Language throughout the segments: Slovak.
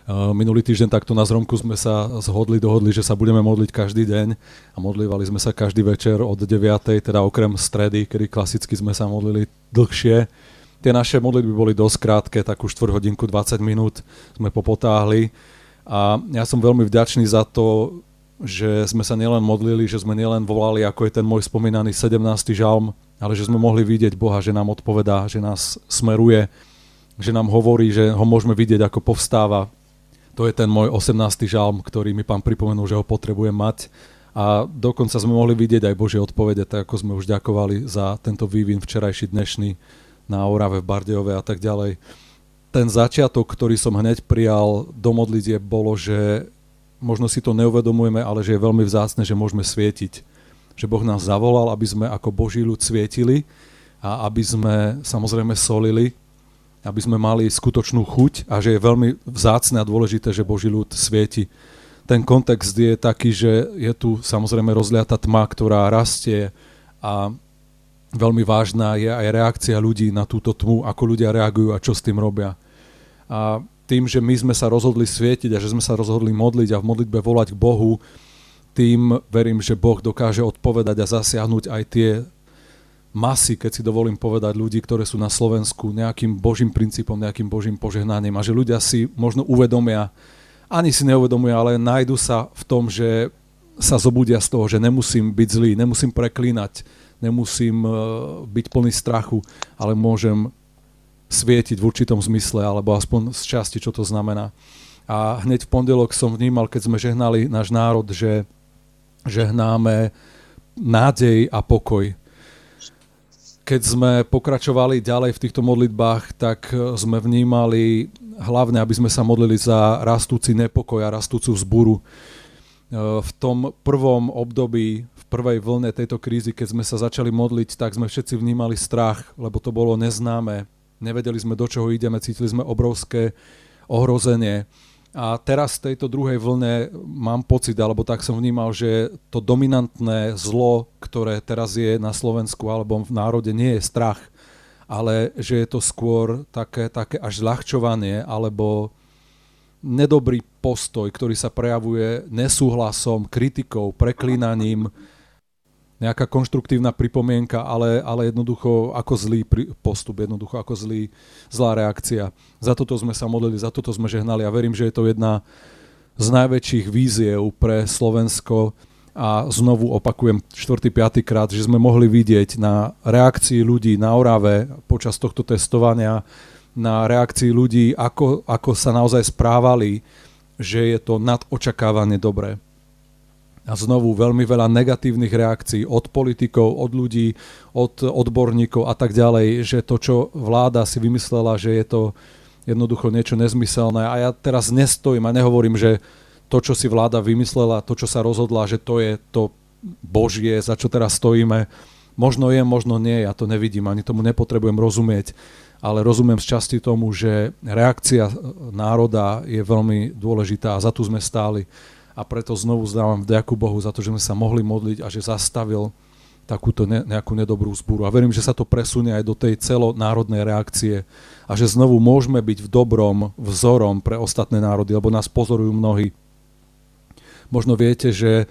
Minulý týždeň takto na Zromku sme sa dohodli, že sa budeme modliť každý deň a modlívali sme sa každý večer od 9:00, teda okrem stredy, kedy klasicky sme sa modlili dlhšie. Tie naše modlitby boli dosť krátke, takú 4 hodinku, 20 minút sme popotáhli a ja som veľmi vďačný za to, že sme sa nielen modlili, že sme nielen volali, ako je ten môj spomínaný 17. žalm, ale že sme mohli vidieť Boha, že nám odpovedá, že nás smeruje, že nám hovorí, že ho môžeme vidieť, ako povstáva. To je ten môj 18. žalm, ktorý mi Pán pripomenul, že ho potrebujem mať. A dokonca sme mohli vidieť aj Božie odpovede, tak ako sme už ďakovali za tento vývin včerajší, dnešný na Orave, v Bardejove a tak ďalej. Ten začiatok, ktorý som hneď prijal do modlitieb, bolo, že možno si to neuvedomujeme, ale že je veľmi vzácne, že môžeme svietiť. Že Boh nás zavolal, aby sme ako Boží ľud svietili a aby sme samozrejme solili, aby sme mali skutočnú chuť a že je veľmi vzácne a dôležité, že Boží ľud svieti. Ten kontext je taký, že je tu samozrejme rozliata tma, ktorá rastie a veľmi vážna je aj reakcia ľudí na túto tmu, ako ľudia reagujú a čo s tým robia. A tým, že my sme sa rozhodli svietiť a že sme sa rozhodli modliť a v modlitbe volať k Bohu, tým verím, že Boh dokáže odpovedať a zasiahnuť aj tie masy, keď si dovolím povedať, ľudí, ktoré sú na Slovensku nejakým Božím princípom, nejakým Božím požehnaním a že ľudia si možno uvedomia, ani si neuvedomujú, ale nájdu sa v tom, že sa zobudia z toho, že nemusím byť zlý, nemusím preklínať, nemusím byť plný strachu, ale môžem svietiť v určitom zmysle, alebo aspoň z časti, čo to znamená. A hneď v pondelok som vnímal, keď sme žehnali náš národ, že žehnáme nádej a pokoj. Keď sme pokračovali ďalej v týchto modlitbách, tak sme vnímali hlavne, aby sme sa modlili za rastúci nepokoj a rastúcu vzburu. V tom prvom období, v prvej vlne tejto krízy, keď sme sa začali modliť, tak sme všetci vnímali strach, lebo to bolo neznáme. Nevedeli sme, do čoho ideme, cítili sme obrovské ohrozenie. A teraz v tejto druhej vlne mám pocit, alebo tak som vnímal, že to dominantné zlo, ktoré teraz je na Slovensku alebo v národe, nie je strach, ale že je to skôr také až zľahčovanie alebo nedobrý postoj, ktorý sa prejavuje nesúhlasom, kritikou, preklínaním, nejaká konštruktívna pripomienka, ale jednoducho ako zlý postup, jednoducho ako zlá reakcia. Za toto sme sa modlili, za toto sme žehnali a verím, že je to jedna z najväčších víziev pre Slovensko a znovu opakujem 4. 5. krát, že sme mohli vidieť na reakcii ľudí na Orave počas tohto testovania, na reakcii ľudí, ako sa naozaj správali, že je to nad očakávanie dobré. A znovu veľmi veľa negatívnych reakcií od politikov, od ľudí, od odborníkov a tak ďalej, že to, čo vláda si vymyslela, že je to jednoducho niečo nezmyselné. A ja teraz nestojím a nehovorím, že to, čo si vláda vymyslela, to, čo sa rozhodla, že to je to Božie, za čo teraz stojíme. Možno je, možno nie, ja to nevidím, ani tomu nepotrebujem rozumieť, ale rozumiem z časti tomu, že reakcia národa je veľmi dôležitá a za tu sme stáli. A preto znovu zdávam vďaku Bohu za to, že sme sa mohli modliť a že zastavil takúto nejakú nedobrú vzburu. A verím, že sa to presunie aj do tej celonárodnej reakcie a že znovu môžeme byť v dobrom vzorom pre ostatné národy, lebo nás pozorujú mnohí. Možno viete, že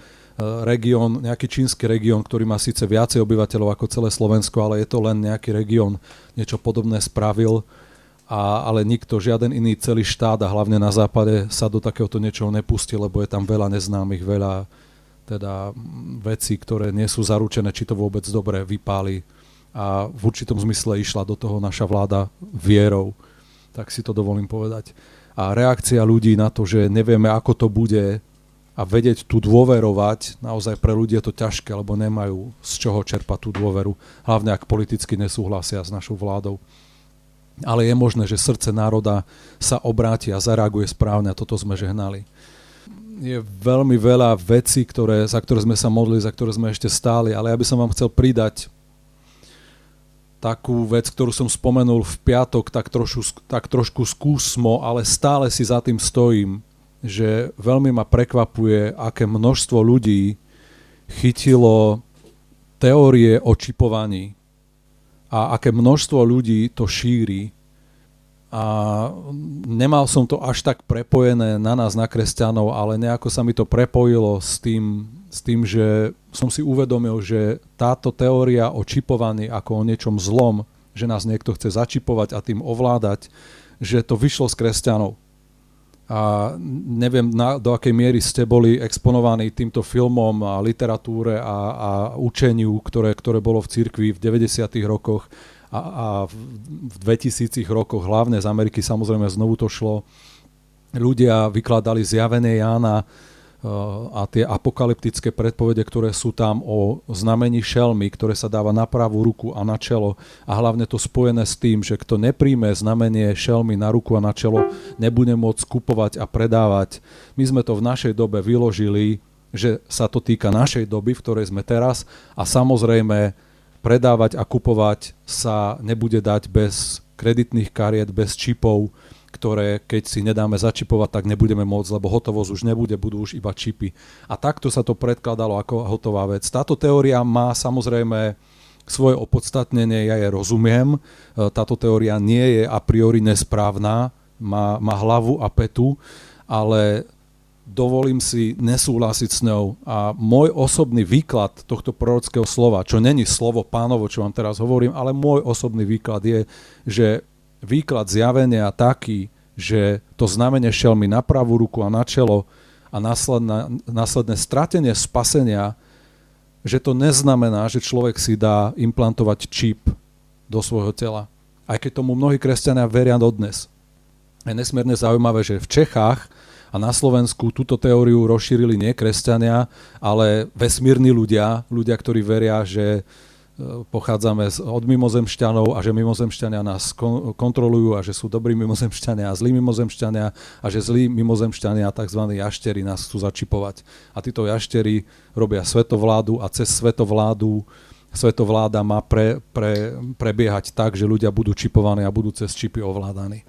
nejaký čínsky región, ktorý má síce viacej obyvateľov ako celé Slovensko, ale je to len nejaký región, niečo podobné spravil, ale nikto, žiaden iný celý štát a hlavne na západe sa do takéhoto niečoho nepustí, lebo je tam veľa neznámych, veľa teda vecí, ktoré nie sú zaručené, či to vôbec dobre vypáli. A v určitom zmysle išla do toho naša vláda vierou, tak si to dovolím povedať. A reakcia ľudí na to, že nevieme, ako to bude a vedieť tu dôverovať, naozaj pre ľudí je to ťažké, lebo nemajú z čoho čerpať tú dôveru, hlavne ak politicky nesúhlasia s našou vládou. Ale je možné, že srdce národa sa obráti a zareaguje správne a toto sme žehnali. Je veľmi veľa vecí, za ktoré sme sa modlili, za ktoré sme ešte stáli, ale ja by som vám chcel pridať takú vec, ktorú som spomenul v piatok, tak trošku skúsmo, ale stále si za tým stojím, že veľmi ma prekvapuje, aké množstvo ľudí chytilo teórie o čipovaní a aké množstvo ľudí to šíri a nemal som to až tak prepojené na nás, na kresťanov, ale nejako sa mi to prepojilo s tým, že som si uvedomil, že táto teória o čipovaní ako o niečom zlom, že nás niekto chce začipovať a tým ovládať, že to vyšlo z kresťanov. A neviem, do akej miery ste boli exponovaní týmto filmom a literatúre a učeniu, ktoré bolo v cirkvi v 90. rokoch a v 2000 rokoch, hlavne z Ameriky, samozrejme znovu to šlo. Ľudia vykladali zjavenie Jána a tie apokalyptické predpovede, ktoré sú tam o znamení šelmy, ktoré sa dáva na pravú ruku a na čelo, a hlavne to spojené s tým, že kto nepríjme znamenie šelmy na ruku a na čelo, nebude môcť kupovať a predávať. My sme to v našej dobe vyložili, že sa to týka našej doby, v ktorej sme teraz, a samozrejme predávať a kupovať sa nebude dať bez kreditných kariet, bez čipov, ktoré keď si nedáme začipovať, tak nebudeme môcť, lebo hotovosť už nebude, budú už iba čipy. A takto sa to predkladalo ako hotová vec. Táto teória má samozrejme svoje opodstatnenie, ja je rozumiem. Táto teória nie je a priori nesprávna, má hlavu a petu, ale dovolím si nesúhlasiť s ňou. A môj osobný výklad tohto prorockého slova, čo není slovo Pánovo, čo vám teraz hovorím, ale môj osobný výklad je, že výklad zjavenia taký, že to znamenie šelmy na pravú ruku a na čelo a následné stratenie spasenia, že to neznamená, že človek si dá implantovať čip do svojho tela. Aj keď tomu mnohí kresťania veria dodnes. Je nesmierne zaujímavé, že v Čechách a na Slovensku túto teóriu rozšírili nie kresťania, ale vesmírni ľudia, ktorí veria, že pochádzame od mimozemšťanov a že mimozemšťania nás kontrolujú a že sú dobrí mimozemšťania a zlí mimozemšťania a že zlí mimozemšťania, tzv. Jašteri, nás chcú začipovať. A títo jašteri robia svetovládu a cez svetovláda má prebiehať tak, že ľudia budú čipovaní a budú cez čipy ovládaní.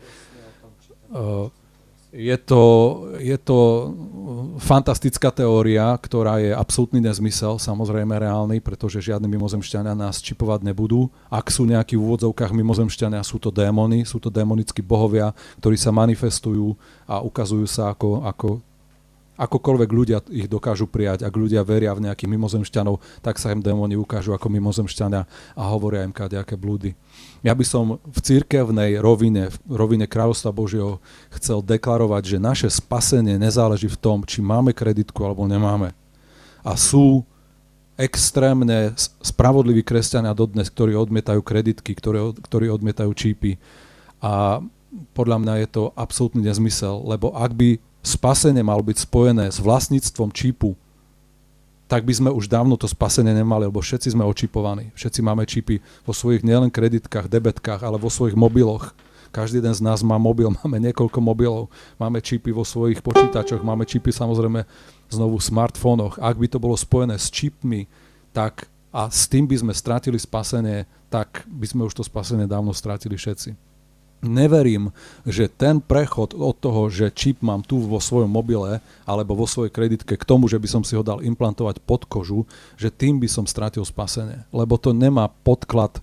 Je to fantastická teória, ktorá je absolútny nezmysel, samozrejme reálny, pretože žiadni mimozemšťania nás čipovať nebudú. Ak sú nejakí v úvodzovkách mimozemšťania, sú to démoni, sú to démonickí bohovia, ktorí sa manifestujú a ukazujú sa akokoľvek ľudia ich dokážu prijať. Ak ľudia veria v nejakých mimozemšťanov, tak sa im démoni ukážu ako mimozemšťania a hovoria im kadejaké blúdy. Ja by som v cirkevnej rovine kráľovstva Božieho chcel deklarovať, že naše spasenie nezáleží v tom, či máme kreditku alebo nemáme. A sú extrémne spravodliví kresťania dodnes, ktorí odmietajú kreditky, ktorí odmietajú čípy. A podľa mňa je to absolútny nezmysel, lebo ak by spasenie malo byť spojené s vlastníctvom čipu, tak by sme už dávno to spasenie nemali, lebo všetci sme očipovaní. Všetci máme čipy vo svojich nielen kreditkách, debetkách, ale vo svojich mobiloch. Každý jeden z nás má mobil, máme niekoľko mobilov, máme čipy vo svojich počítačoch, máme čipy samozrejme znovu v smartfónoch. Ak by to bolo spojené s čipmi, tak a s tým by sme stratili spasenie, tak by sme už to spasenie dávno stratili všetci. Neverím, že ten prechod od toho, že čip mám tu vo svojom mobile alebo vo svojej kreditke k tomu, že by som si ho dal implantovať pod kožu, že tým by som stratil spasenie. Lebo to nemá podklad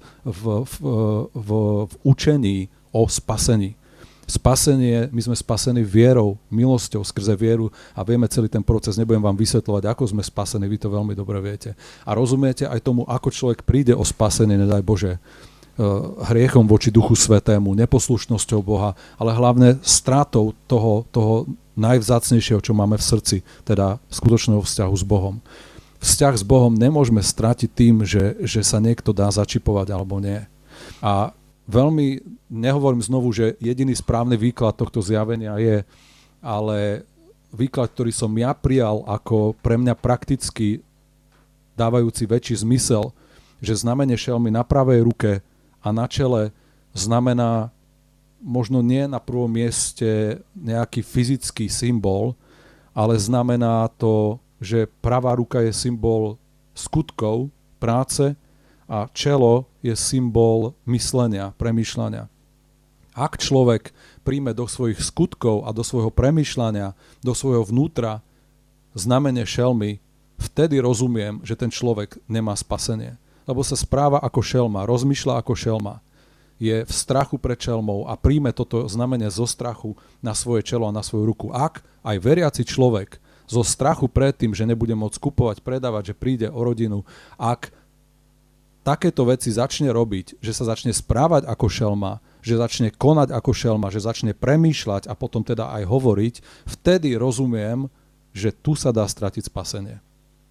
v učení o spasení. Spasenie, my sme spasení vierou, milosťou skrze vieru a vieme celý ten proces. Nebudem vám vysvetľovať, ako sme spasení, vy to veľmi dobre viete. A rozumiete aj tomu, ako človek príde o spasenie, nedaj Bože, hriechom voči Duchu Svätému, neposlušnosťou Boha, ale hlavne stratou toho najvzácnejšieho, čo máme v srdci, teda skutočného vzťahu s Bohom. Vzťah s Bohom nemôžeme stratiť tým, že sa niekto dá začipovať alebo nie. A veľmi, nehovorím znovu, že jediný správny výklad tohto zjavenia je, ale výklad, ktorý som ja prijal ako pre mňa prakticky dávajúci väčší zmysel, že znamenie šelmy na pravej ruke a na čele znamená možno nie na prvom mieste nejaký fyzický symbol, ale znamená to, že pravá ruka je symbol skutkov, práce a čelo je symbol myslenia, premýšľania. Ak človek príjme do svojich skutkov a do svojho premýšľania, do svojho vnútra znamenie šelmy, vtedy rozumiem, že ten človek nemá spasenie. Lebo sa správa ako šelma, rozmýšľa ako šelma. je v strachu pred šelmou a príjme toto znamenie zo strachu na svoje čelo a na svoju ruku. Ak aj veriaci človek zo strachu pred tým, že nebude môcť kupovať, predávať, že príde o rodinu, ak takéto veci začne robiť, že sa začne správať ako šelma, že začne konať ako šelma, že začne premýšľať a potom teda aj hovoriť, vtedy rozumiem, že tu sa dá stratiť spasenie.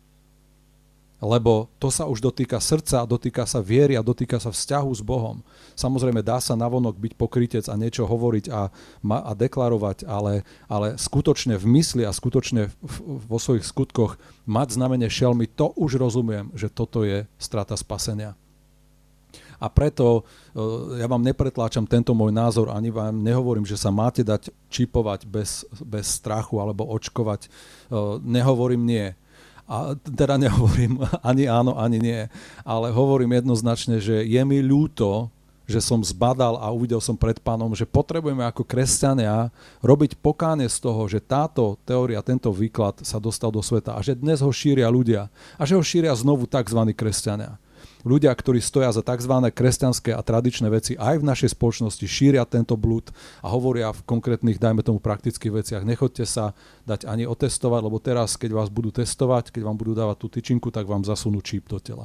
Lebo to sa už dotýka srdca, dotýka sa viery a dotýka sa vzťahu s Bohom. Samozrejme, dá sa navonok byť pokrytec a niečo hovoriť a deklarovať, ale skutočne v mysli a skutočne vo svojich skutkoch mať znamenie šelmy, to už rozumiem, že toto je strata spasenia. A preto ja vám nepretláčam tento môj názor, ani vám nehovorím, že sa máte dať čipovať bez strachu alebo očkovať. Nehovorím nie. A teda nehovorím ani áno, ani nie, ale hovorím jednoznačne, že je mi ľúto, že som zbadal a uvidel som pred Pánom, že potrebujeme ako kresťania robiť pokánie z toho, že táto teória, tento výklad sa dostal do sveta a že dnes ho šíria ľudia a že ho šíria znovu tzv. Kresťania. Ľudia, ktorí stoja za tzv. Kresťanské a tradičné veci aj v našej spoločnosti, šíria tento blúd a hovoria v konkrétnych, dajme tomu, praktických veciach. Nechoďte sa dať ani otestovať, lebo teraz, keď vás budú testovať, keď vám budú dávať tú tyčinku, tak vám zasunú číp do tela.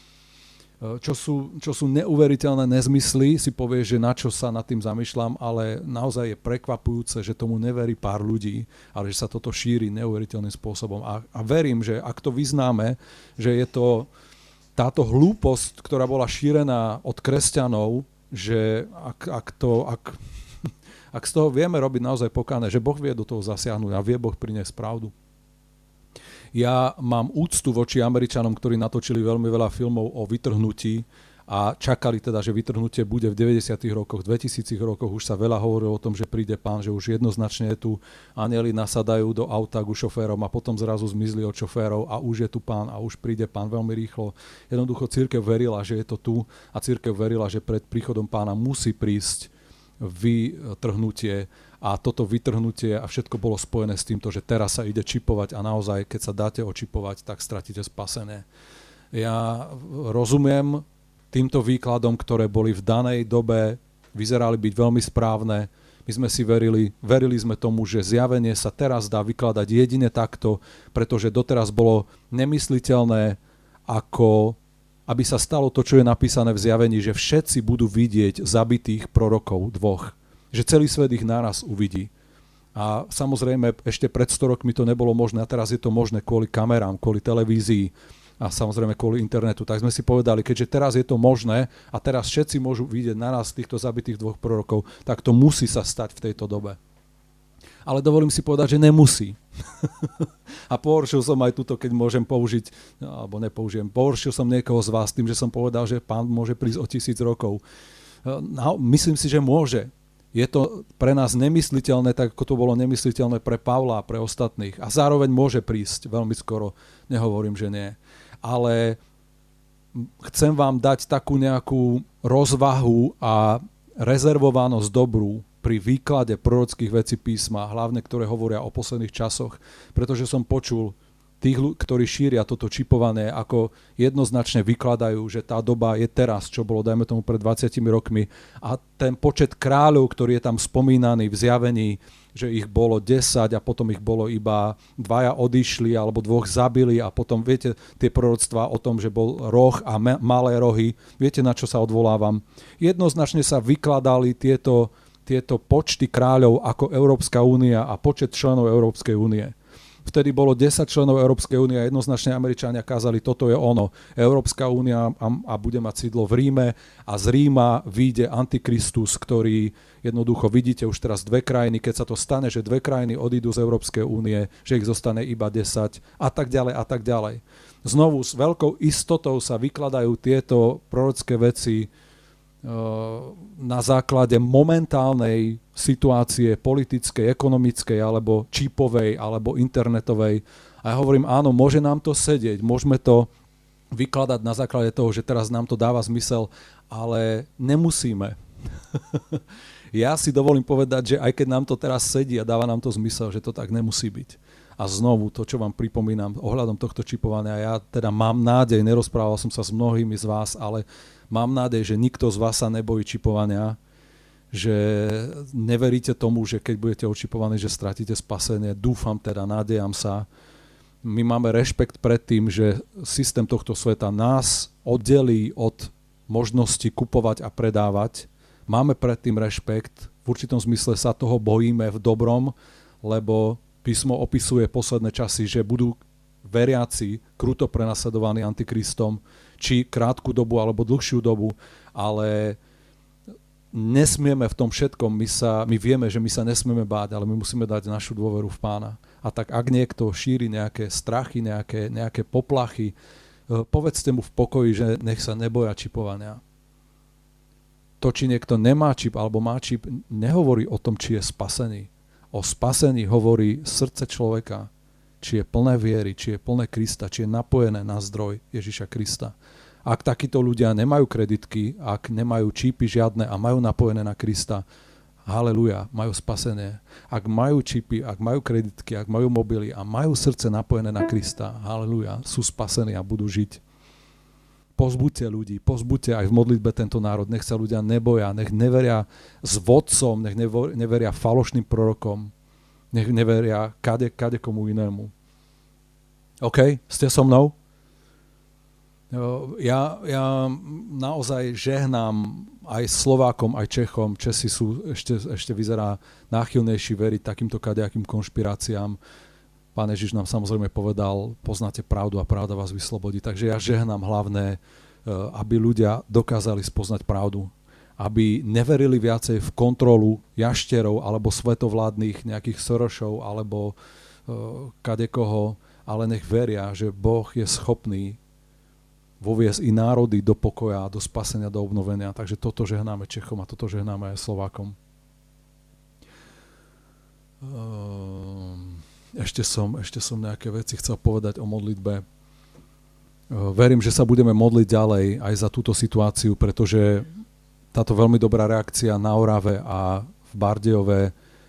Čo sú neuveriteľné nezmysly, si povie, že na čo sa nad tým zamýšľam, ale naozaj je prekvapujúce, že tomu neverí pár ľudí, ale že sa toto šíri neuveriteľným spôsobom. A verím, že ak to vyznáme, že je to táto hlúposť, ktorá bola šírená od kresťanov, že ak z toho vieme robiť naozaj pokáne, že Boh vie do toho zasiahnuť a vie Boh priniesť pravdu. Ja mám úctu voči Američanom, ktorí natočili veľmi veľa filmov o vytrhnutí a čakali teda, že vytrhnutie bude v 90. rokoch, 2000 rokoch, už sa veľa hovorilo o tom, že príde Pán, že už jednoznačne je tu, anjeli nasadajú do auta ku šoférom a potom zrazu zmizli od šoférov a už je tu Pán a už príde Pán veľmi rýchlo. Jednoducho cirkev verila, že je to tu a cirkev verila, že pred príchodom Pána musí prísť vytrhnutie a toto vytrhnutie a všetko bolo spojené s týmto, že teraz sa ide čipovať a naozaj, keď sa dáte očipovať, tak stratíte spasenie. Ja rozumiem týmto výkladom, ktoré boli v danej dobe, vyzerali byť veľmi správne. My sme si verili sme tomu, že zjavenie sa teraz dá vykladať jedine takto, pretože doteraz bolo nemysliteľné, ako aby sa stalo to, čo je napísané v zjavení, že všetci budú vidieť zabitých prorokov dvoch. Že celý svet ich naraz uvidí. A samozrejme, ešte pred 100 rokmi to nebolo možné, a teraz je to možné kvôli kamerám, kvôli televízii, a samozrejme kvôli internetu, tak sme si povedali, keďže teraz je to možné a teraz všetci môžu vidieť naraz týchto zabitých dvoch prorokov, tak to musí sa stať v tejto dobe. Ale dovolím si povedať, že nemusí. A pohoršil som aj tuto, keď môžem použiť, alebo nepoužijem, pohoršil som niekoho z vás tým, že som povedal, že Pán môže prísť o 1000 rokov. No, myslím si, že môže. Je to pre nás nemysliteľné, tak ako to bolo nemysliteľné pre Pavla a pre ostatných. A zároveň môže prísť veľmi skoro, nehovorím, že nie. Ale chcem vám dať takú nejakú rozvahu a rezervovanosť dobrú pri výklade prorockých vecí písma, hlavne ktoré hovoria o posledných časoch, pretože som počul tých, ktorí šíria toto čipované, ako jednoznačne vykladajú, že tá doba je teraz, čo bolo, dajme tomu, pred 20 rokmi a ten počet kráľov, ktorý je tam spomínaný v zjavení, že ich bolo 10 a potom ich bolo iba 2 odišli alebo 2 zabili a potom, viete, tie proroctvá o tom, že bol roh a malé rohy, viete, na čo sa odvolávam. Jednoznačne sa vykladali tieto počty kráľov ako Európska únia a počet členov Európskej únie. Vtedy bolo 10 členov Európskej únie a jednoznačne Američania kázali, toto je ono. Európska únia a bude mať sídlo v Ríme a z Ríma vyjde Antikristus, ktorý jednoducho vidíte už teraz 2 krajiny, keď sa to stane, že 2 krajiny odídu z Európskej únie, že ich zostane iba 10 a tak ďalej a tak ďalej. Znovu s veľkou istotou sa vykladajú tieto prorocké veci na základe momentálnej situácie politickej, ekonomickej, alebo čipovej, alebo internetovej. A ja hovorím, áno, môže nám to sedieť, môžeme to vykladať na základe toho, že teraz nám to dáva zmysel, ale nemusíme. Ja si dovolím povedať, že aj keď nám to teraz sedí a dáva nám to zmysel, že to tak nemusí byť. A znovu to, čo vám pripomínam ohľadom tohto čipovania, ja teda mám nádej, nerozprával som sa s mnohými z vás, ale mám nádej, že nikto z vás sa nebojí čipovania, že neveríte tomu, že keď budete očipovaní, že stratíte spasenie. Dúfam teda, nádejam sa. My máme rešpekt pred tým, že systém tohto sveta nás oddelí od možnosti kupovať a predávať. Máme pred tým rešpekt, v určitom zmysle sa toho bojíme v dobrom, lebo písmo opisuje posledné časy, že budú veriaci kruto prenasledovaní antikristom, či krátku dobu alebo dlhšiu dobu, ale nesmieme v tom všetkom, my vieme, že my sa nesmieme báť, ale my musíme dať našu dôveru v Pána. A tak ak niekto šíri nejaké strachy, nejaké poplachy, povedzte mu v pokoji, že nech sa neboja čipovania. To, či niekto nemá čip alebo má čip, nehovorí o tom, či je spasený. O spasení hovorí srdce človeka, či je plné viery, či je plné Krista, či je napojené na zdroj Ježiša Krista. Ak takíto ľudia nemajú kreditky, ak nemajú čipy žiadne a majú napojené na Krista, haleluja, majú spasenie. Ak majú čipy, ak majú kreditky, ak majú mobily a majú srdce napojené na Krista, haleluja, sú spasení a budú žiť. Pozbuďte ľudí, pozbuďte aj v modlitbe tento národ, nech sa ľudia neboja, nech neveria s vodcom, nech neveria falošným prorokom, nech neveria kade komu inému. OK, ste so mnou? Ja naozaj žehnám aj Slovákom, aj Čechom. Česi sú, ešte vyzerá náchylnejší veriť takýmto kadejakým konšpiráciám. Pán Ježiš nám samozrejme povedal, poznáte pravdu a pravda vás vyslobodí. Takže ja žehnám hlavné, aby ľudia dokázali spoznať pravdu. Aby neverili viacej v kontrolu jašterov alebo svetovládnych nejakých Sorošov alebo kadekoho, ale nech veria, že Boh je schopný voviesť i národy do pokoja, do spasenia, do obnovenia. Takže toto žehnáme Čechom a toto žehnáme aj Slovákom. Ešte som nejaké veci chcel povedať o modlitbe. Verím, že sa budeme modliť ďalej aj za túto situáciu, pretože táto veľmi dobrá reakcia na Orave a v Bardejove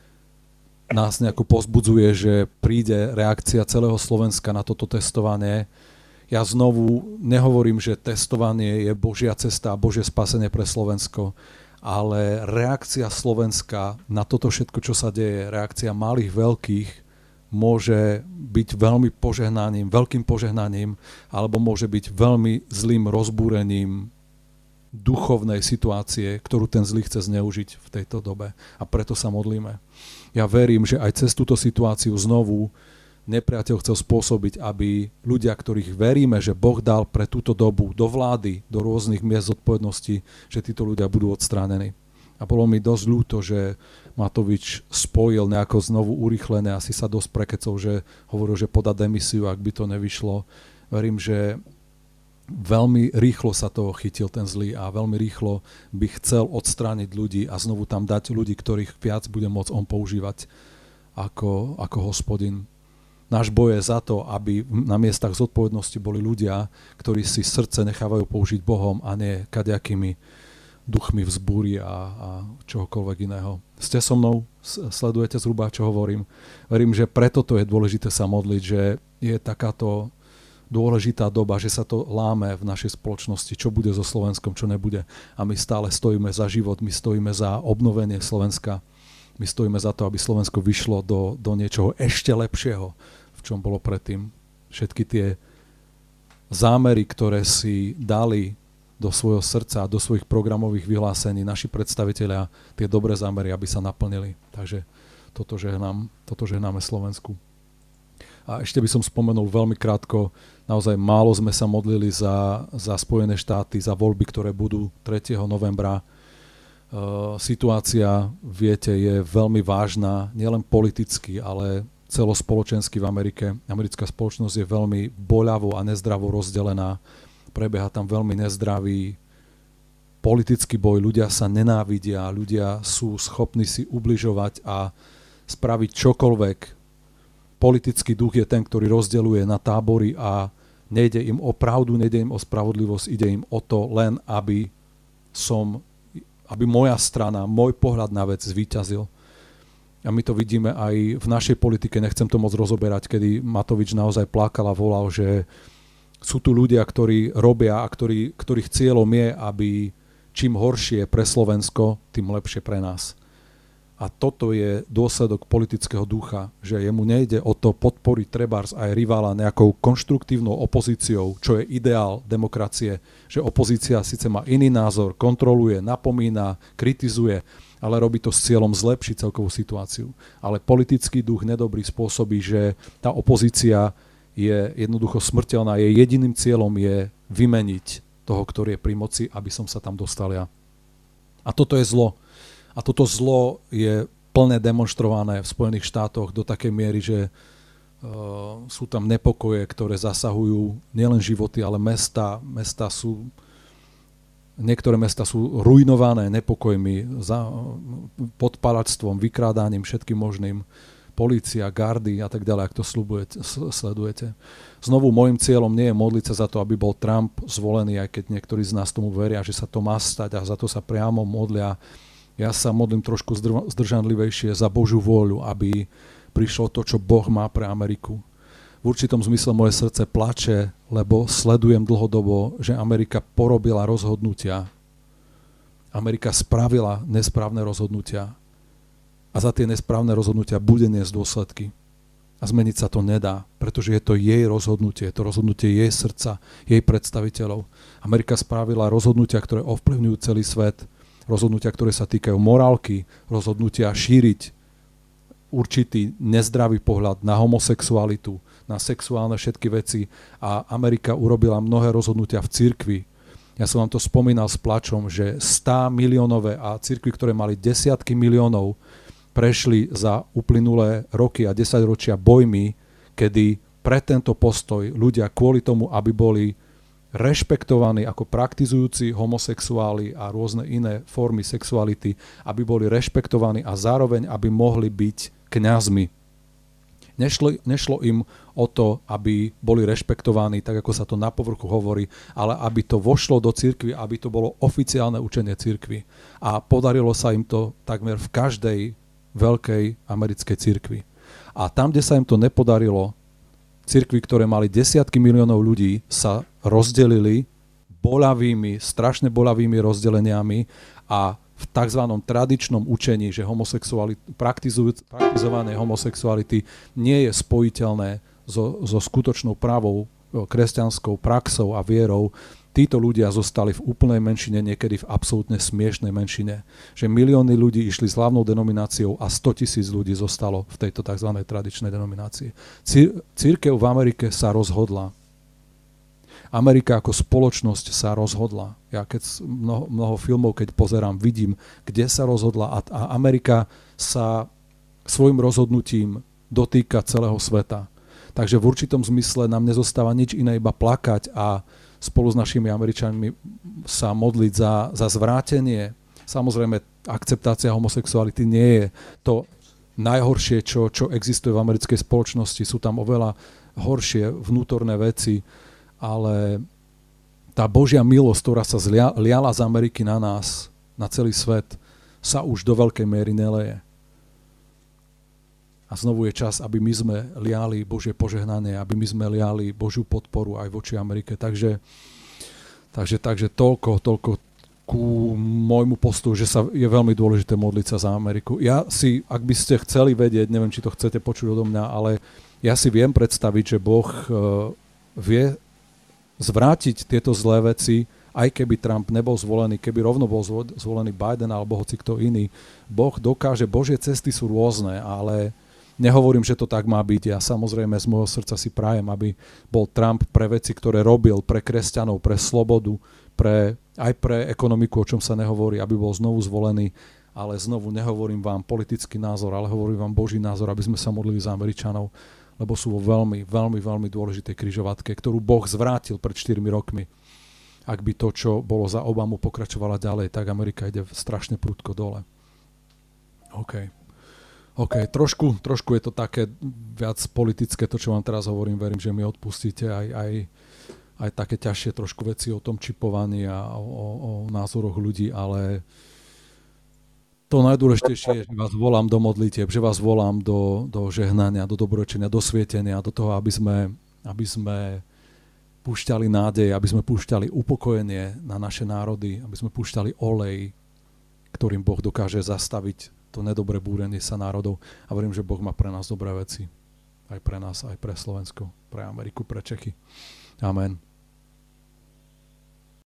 nás nejako pozbudzuje, že príde reakcia celého Slovenska na toto testovanie. Ja znovu nehovorím, že testovanie je Božia cesta a Božie spasenie pre Slovensko, ale reakcia Slovenska na toto všetko, čo sa deje, reakcia malých, veľkých, môže byť veľmi veľkým požehnaním, alebo môže byť veľmi zlým rozbúrením duchovnej situácie, ktorú ten zlý chce zneužiť v tejto dobe. A preto sa modlíme. Ja verím, že aj cez túto situáciu znovu nepriateľ chcel spôsobiť, aby ľudia, ktorých veríme, že Boh dal pre túto dobu do vlády, do rôznych miest zodpovednosti, že títo ľudia budú odstránení. A bolo mi dosť ľúto, že Matovič spojil nejako znovu urýchlené, asi sa dosť prekecol, že hovoril, že podá demisiu, ak by to nevyšlo. Verím, že veľmi rýchlo sa toho chytil ten zlý a veľmi rýchlo by chcel odstrániť ľudí a znovu tam dať ľudí, ktorých viac bude môcť on používať ako Hospodin. Náš boj je za to, aby na miestach zodpovednosti boli ľudia, ktorí si srdce nechávajú použiť Bohom a nie kadejakými duchmi vzbúry a čohokoľvek iného. Ste so mnou? Sledujete zhruba, čo hovorím? Verím, že preto to je dôležité sa modliť, že je takáto dôležitá doba, že sa to láme v našej spoločnosti, čo bude so Slovenskom, čo nebude. A my stále stojíme za život, my stojíme za obnovenie Slovenska, my stojíme za to, aby Slovensko vyšlo do niečoho ešte lepšieho, v čom bolo predtým. Všetky tie zámery, ktoré si dali do svojho srdca a do svojich programových vyhlásení naši predstavitelia, tie dobré zámery, aby sa naplnili. Takže toto žehnáme Slovensku. A ešte by som spomenul veľmi krátko, naozaj málo sme sa modlili za Spojené štáty, za voľby, ktoré budú 3. novembra. Situácia, viete, je veľmi vážna, nielen politicky, ale celospoločensky v Amerike. Americká spoločnosť je veľmi boľavo a nezdravo rozdelená. Prebieha tam veľmi nezdravý politický boj, ľudia sa nenávidia, ľudia sú schopní si ubližovať a spraviť čokoľvek. Politický duch je ten, ktorý rozdeľuje na tábory a nejde im o pravdu, nejde im o spravodlivosť, ide im o to len, aby moja strana, môj pohľad na vec zvíťazil. A my to vidíme aj v našej politike, nechcem to moc rozoberať, kedy Matovič naozaj plakal a volal, že sú tu ľudia, ktorí robia a ktorých cieľom je, aby čím horšie pre Slovensko, tým lepšie pre nás. A toto je dôsledok politického ducha, že jemu nejde o to podporiť trebárs aj rivála nejakou konštruktívnou opozíciou, čo je ideál demokracie, že opozícia síce má iný názor, kontroluje, napomína, kritizuje, ale robí to s cieľom zlepšiť celkovú situáciu. Ale politický duch nedobrý spôsobí, že tá opozícia je jednoducho smrteľná. Jej jediným cieľom je vymeniť toho, ktorý je pri moci, aby som sa tam dostal ja. A toto je zlo. A toto zlo je plne demonstrované v Spojených štátoch do takej miery, že sú tam nepokoje, ktoré zasahujú nielen životy, ale mesta sú... Niektoré mesta sú ruinované nepokojmi, podpalačstvom, vykrádaním, všetkým možným, polícia, gardy a tak ďalej, ak to sledujete. Znovu, môjim cieľom nie je modliť sa za to, aby bol Trump zvolený, aj keď niektorí z nás tomu veria, že sa to má stať a za to sa priamo modlia. Ja sa modlím trošku zdržanlivejšie za Božiu vôľu, aby prišlo to, čo Boh má pre Ameriku. V určitom zmysle moje srdce plače, lebo sledujem dlhodobo, že Amerika porobila rozhodnutia. Amerika spravila nesprávne rozhodnutia. A za tie nesprávne rozhodnutia bude niesť dôsledky. A zmeniť sa to nedá, pretože je to jej rozhodnutie, je to rozhodnutie jej srdca, jej predstaviteľov. Amerika spravila rozhodnutia, ktoré ovplyvňujú celý svet, rozhodnutia, ktoré sa týkajú morálky, rozhodnutia šíriť určitý nezdravý pohľad na homosexualitu, na sexuálne všetky veci a Amerika urobila mnohé rozhodnutia v cirkvi. Ja som vám to spomínal s plačom, že 100 miliónové a cirkvi, ktoré mali desiatky miliónov, prešli za uplynulé roky a 10 ročia bojmi, kedy pre tento postoj ľudia kvôli tomu, aby boli rešpektovaní ako praktizujúci homosexuáli a rôzne iné formy sexuality, aby boli rešpektovaní a zároveň, aby mohli byť kňazmi. Nešlo im o to, aby boli rešpektovaní, tak ako sa to na povrchu hovorí, ale aby to vošlo do cirkvi, aby to bolo oficiálne učenie cirkvi. A podarilo sa im to takmer v každej veľkej americkej cirkvi. A tam, kde sa im to nepodarilo, cirkvi, ktoré mali desiatky miliónov ľudí, sa rozdelili strašne boľavými rozdeleniami a v tzv. Tradičnom učení, že praktizované homosexuality nie je spojiteľné so skutočnou pravou kresťanskou praxou a vierou, títo ľudia zostali v úplnej menšine, niekedy v absolútne smiešnej menšine. Že milióny ľudí išli s hlavnou denomináciou a 100 000 ľudí zostalo v tejto tzv. Tradičnej denominácii. Cirkev v Amerike sa rozhodla. Amerika ako spoločnosť sa rozhodla. Ja keď mnoho filmov, keď pozerám, vidím, kde sa rozhodla a Amerika sa svojim rozhodnutím dotýka celého sveta. Takže v určitom zmysle nám nezostáva nič iné, iba plakať a spolu s našimi Američanmi sa modliť za zvrátenie. Samozrejme, akceptácia homosexuality nie je to najhoršie, čo existuje v americkej spoločnosti. Sú tam oveľa horšie vnútorné veci, ale tá Božia milosť, ktorá sa liala z Ameriky na nás, na celý svet, sa už do veľkej miery neleje. A znovu je čas, aby my sme liali Božie požehnanie, aby my sme liali Božiu podporu aj voči Amerike. Takže toľko ku môjmu postoju, že je veľmi dôležité modliť sa za Ameriku. Ja si, ak by ste chceli vedieť, neviem, či to chcete počuť odo mňa, ale ja si viem predstaviť, že Boh vie zvrátiť tieto zlé veci, aj keby Trump nebol zvolený, keby rovno bol zvolený Biden alebo hoci kto iný. Boh dokáže, Božie cesty sú rôzne, ale nehovorím, že to tak má byť. Ja samozrejme z môjho srdca si prajem, aby bol Trump pre veci, ktoré robil, pre kresťanov, pre slobodu, aj pre ekonomiku, o čom sa nehovorí, aby bol znovu zvolený. Ale znovu nehovorím vám politický názor, ale hovorím vám Boží názor, aby sme sa modlili za Američanov, lebo sú vo veľmi, veľmi, veľmi dôležitej križovatke, ktorú Boh zvrátil pred 4 rokmi. Ak by to, čo bolo za Obamu, pokračovala ďalej, tak Amerika ide strašne prudko dole. OK, trošku je to také viac politické, to, čo vám teraz hovorím, verím, že mi odpustíte aj také ťažšie trošku veci o tom čipovaní a o názoroch ľudí, ale to najdôležitejšie je, že vás volám do modlitieb, že vás volám do žehnania, do dobrorečenia, do svietenia, do toho, aby sme púšťali nádej, aby sme púšťali upokojenie na naše národy, aby sme púšťali olej, ktorým Boh dokáže zastaviť to nedobré búrenie sa národov. A verím, že Boh má pre nás dobré veci. Aj pre nás, aj pre Slovensko, pre Ameriku, pre Čechy. Amen.